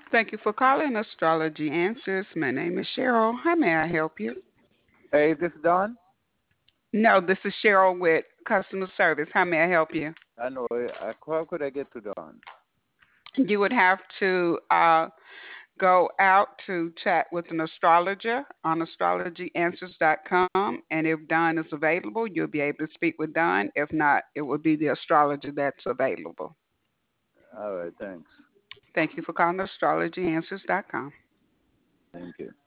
Thank you for calling Astrology Answers. My name is Cheryl. How may I help you? Hey, is this Don? No, this is Cheryl with customer service. How may I help you? I know. How could I get to Don? You would have to go out to chat with an astrologer on astrologyanswers.com. And if Don is available, you'll be able to speak with Don. If not, it will be the astrologer that's available. All right, thanks. Thank you for calling astrologyanswers.com. Thank you.